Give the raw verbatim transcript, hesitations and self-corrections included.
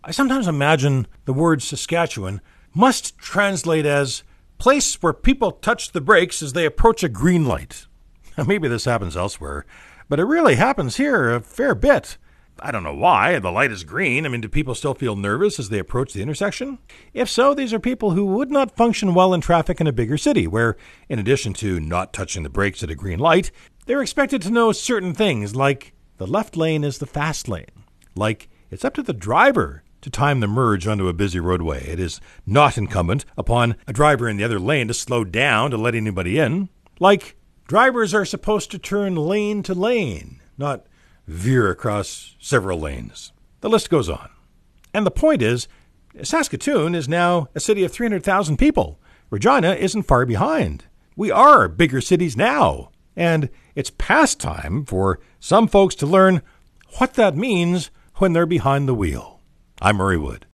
I sometimes imagine the word Saskatchewan must translate as place where people touch the brakes as they approach a green light. Maybe this happens elsewhere, but it really happens here a fair bit. I don't know why. The light is green. I mean, do people still feel nervous as they approach the intersection? If so, these are people who would not function well in traffic in a bigger city, where, in addition to not touching the brakes at a green light, they're expected to know certain things, like the left lane is the fast lane, like it's up to the driver to time the merge onto a busy roadway. It is not incumbent upon a driver in the other lane to slow down to let anybody in. Like, drivers are supposed to turn lane to lane, not veer across several lanes. The list goes on. And the point is, Saskatoon is now a city of three hundred thousand people. Regina isn't far behind. We are bigger cities now. And it's past time for some folks to learn what that means when they're behind the wheel. I'm Murray Wood.